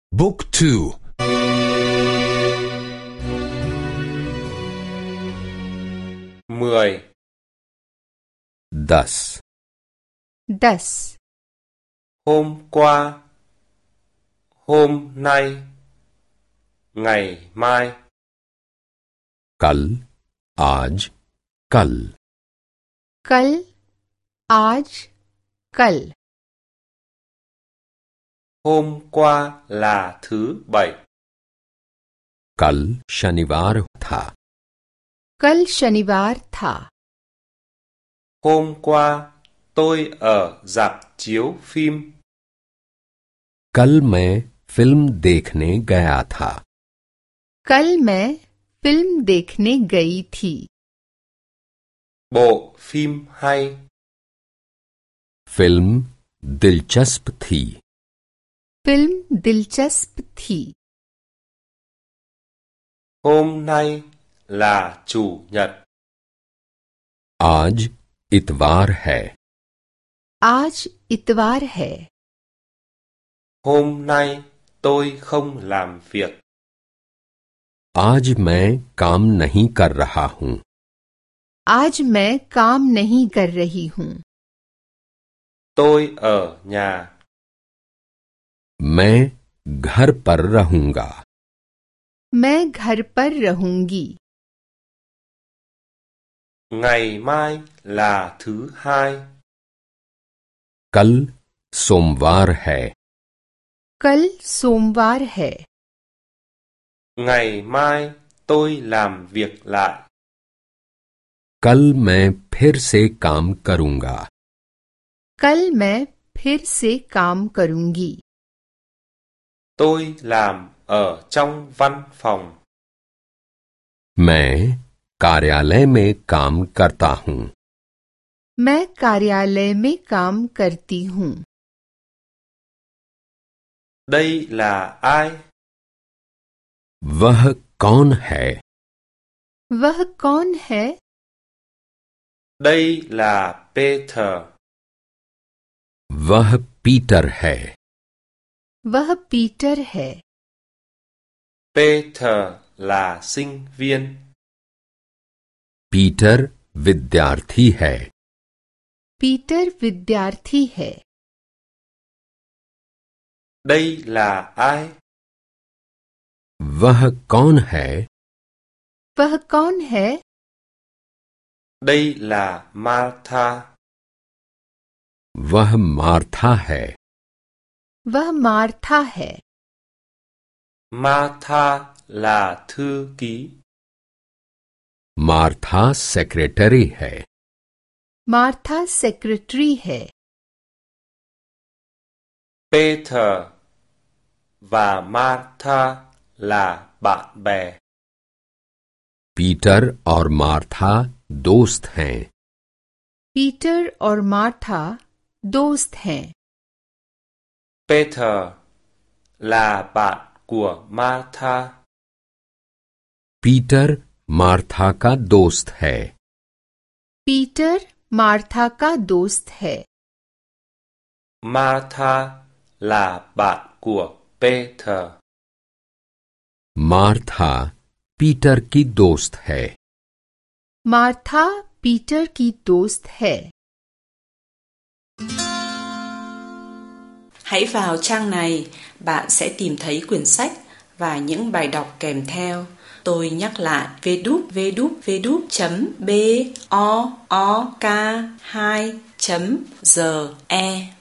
Book 2. 10. 10. 10. Hôm qua, hôm nay, ngày mai. कल, आज, कल. कल, आज, कल. Hôm qua là thứ Bảy. कल शनिवार था. कल शनिवार था. Hôm qua tôi ở rạp chiếu phim. कल मैं फिल्म देखने गया था. कल मैं फिल्म देखने गई थी. Bộ phim hay. फिल्म दिलचस्प थी. फिल्म दिलचस्प थी. Hôm nay là chủ nhật. आज इतवार है. आज इतवार है. Hôm nay tôi không làm việc. आज मैं काम नहीं कर रहा हूँ. आज मैं काम नहीं कर रही हूँ. Tôi ở nhà. मैं घर पर रहूंगा. मैं घर पर रहूंगी. Ngày mai là thứ Hai. कल सोमवार है. कल सोमवार है. Ngày mai tôi làm việc lại. कल मैं फिर से काम करूंगा. कल मैं फिर से काम करूंगी. Tôi làm ở trong văn phòng. मैं कार्यालय में काम करता हूँ. मैं कार्यालय में काम करती हूँ. Đây là ai? वह कौन है? वह कौन है? Đây là Peter. वह पीटर है. वह पीटर है. Peter là sinh viên. Peter विद्यार्थी है. पीटर विद्यार्थी है. Đây là ai? वह कौन है? वह कौन है? Đây là Martha. वह मार्था है. वह मार्था है. Martha là thư ký. Martha secretary है. मार्था सेक्रेटरी है. Peter và Martha là bạn bè. Peter और मार्था दोस्त हैं. पीटर और मार्था दोस्त हैं. Peter là bạn của Martha. Peter Martha का दोस्त है. पीटर मार्था का दोस्त है. Martha là bạn của Peter. Martha Peter की दोस्त है. मार्था पीटर की दोस्त है. Hãy vào trang này, bạn sẽ tìm thấy quyển sách và những bài đọc kèm theo. Tôi nhắc lại www.book2.ge